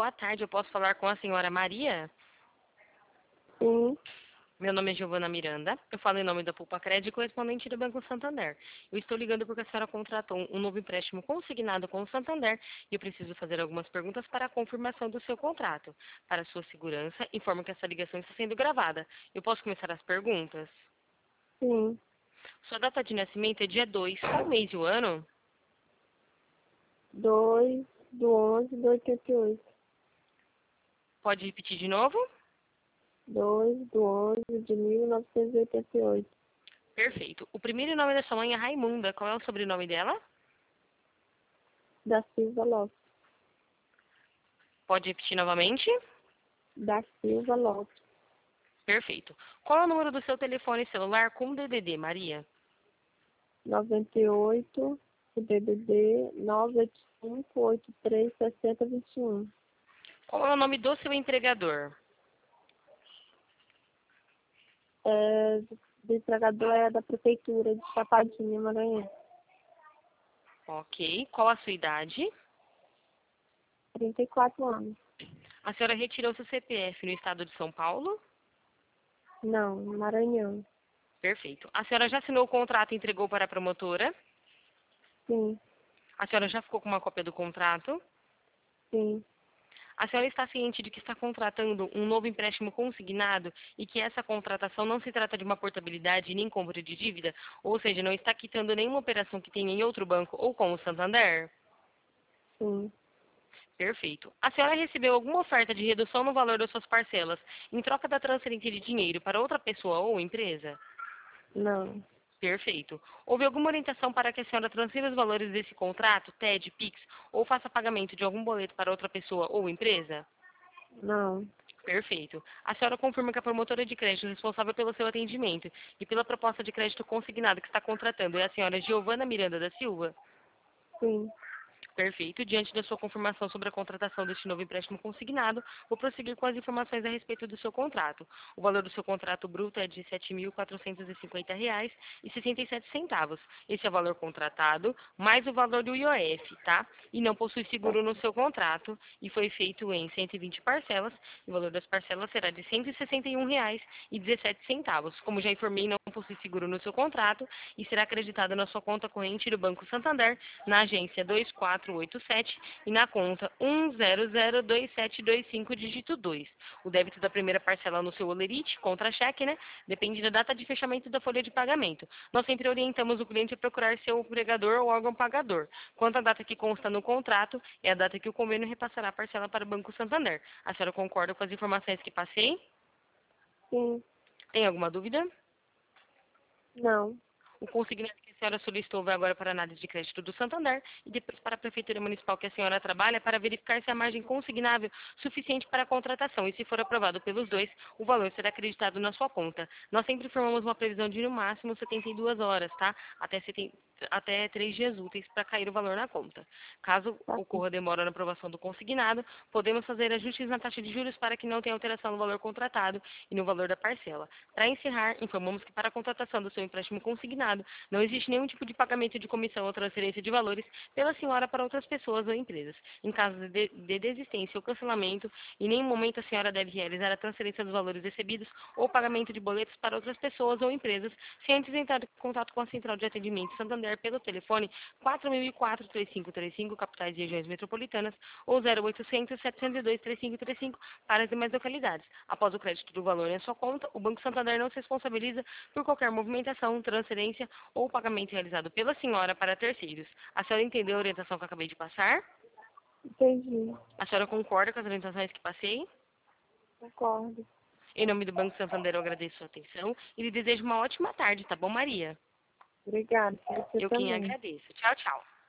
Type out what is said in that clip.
boa tarde. Eu posso falar com a senhora Maria? Sim, Meu nome é Giovana Miranda. Eu falo em nome da Poupa Crédito, correspondente do Banco Santander. Eu estou ligando porque a senhora contratou um novo empréstimo consignado com o Santander e eu preciso fazer algumas perguntas para a confirmação do seu contrato. Para sua segurança, informo que essa ligação está sendo gravada. Eu posso começar as perguntas? sim. Sua data de nascimento é dia 2. Qual o mês e o ano? 2/11/88. Pode repetir de novo? 2/11/1988. Perfeito. O primeiro nome da sua mãe é Raimunda. Qual é o sobrenome dela? Da Silva Lopes. Pode repetir novamente? Da Silva Lopes. Perfeito. Qual é o número do seu telefone celular com DDD, Maria? 98, o DDD 985836021. Qual é o nome do seu empregador? Do empregador é da Prefeitura de Chapadinha, Maranhão. Ok. Qual a sua idade? 34 anos. A senhora retirou seu CPF no estado de São Paulo? Não, Maranhão. Perfeito. A senhora já assinou o contrato e entregou para a promotora? Sim, A senhora já ficou com uma cópia do contrato? sim, A senhora está ciente de que está contratando um novo empréstimo consignado e que essa contratação não se trata de uma portabilidade nem compra de dívida? Ou seja, não está quitando nenhuma operação que tenha em outro banco ou com o Santander? sim. Perfeito. A senhora recebeu alguma oferta de redução no valor das suas parcelas em troca da transferência de dinheiro para outra pessoa ou empresa? Não, Perfeito. Houve alguma orientação para que a senhora transfira os valores desse contrato, TED, PIX, ou faça pagamento de algum boleto para outra pessoa ou empresa? não. Perfeito. A senhora confirma que a promotora de crédito responsável pelo seu atendimento e pela proposta de crédito consignado que está contratando é a senhora Giovana Miranda da Silva? Sim, Perfeito. Diante da sua confirmação sobre a contratação deste novo empréstimo consignado, vou prosseguir com as informações a respeito do seu contrato. O valor do seu contrato bruto é de R$ 7.450,67. Esse é o valor contratado, mais o valor do IOF, tá? E não possui seguro no seu contrato e foi feito em 120 parcelas. E o valor das parcelas será de R$ 161,17. Como já informei, não possui seguro no seu contrato e será acreditado na sua conta corrente do Banco Santander, na agência 2487 e na conta 1002725, dígito 2. O débito da primeira parcela no seu Olerite, contra cheque, né? Depende da data de fechamento da folha de pagamento. Nós sempre orientamos o cliente a procurar seu empregador ou órgão pagador. Quanto à data que consta no contrato, é a data que o convênio repassará a parcela para o Banco Santander. A senhora concorda com as informações que passei? sim. Tem alguma dúvida? Não, O consignado que a senhora solicitou vai agora para a análise de crédito do Santander e depois para a Prefeitura Municipal que a senhora trabalha para verificar se a margem consignável suficiente para a contratação. E se for aprovado pelos dois, o valor será acreditado na sua conta. Nós sempre informamos uma previsão de no máximo 72 horas, tá? Até 3 dias úteis para cair o valor na conta. Caso tá aqui. ocorra demora na aprovação do consignado, podemos fazer ajustes na taxa de juros para que não tenha alteração no valor contratado e no valor da parcela. Para encerrar, informamos que para a contratação do seu empréstimo consignado, não existe nenhum tipo de pagamento de comissão ou transferência de valores pela senhora para outras pessoas ou empresas. Em caso de desistência ou cancelamento, em nenhum momento a senhora deve realizar a transferência dos valores recebidos ou pagamento de boletos para outras pessoas ou empresas, sem antes entrar em contato com a Central de Atendimento Santander pelo telefone 4004-3535, capitais e regiões metropolitanas, ou 0800-702-3535 para as demais localidades. Após o crédito do valor em sua conta, o Banco Santander não se responsabiliza por qualquer movimentação, transferência ou pagamento realizado pela senhora para terceiros. A senhora entendeu a orientação que eu acabei de passar? Entendi. A senhora concorda com as orientações que passei? Concordo. Em nome do Banco Santander, eu agradeço a sua atenção e lhe desejo uma ótima tarde, tá bom, Maria? Obrigada. Você Eu quem também. agradeço. Tchau, tchau.